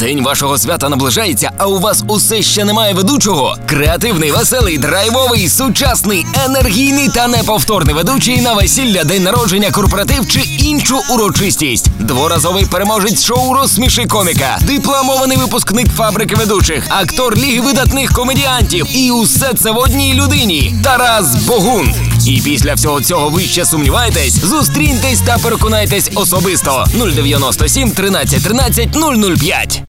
День вашого свята наближається, а у вас усе ще немає ведучого? Креативний, веселий, драйвовий, сучасний, енергійний та неповторний ведучий на весілля, день народження, корпоратив чи іншу урочистість. Дворазовий переможець шоу «Розсміши коміка», дипломований випускник фабрики ведучих, актор Ліги видатних комедіантів. І усе це в одній людині – Тарас Богун. І після всього цього ви ще сумніваєтесь? Зустріньтесь та переконайтесь особисто. 097 13 13 005.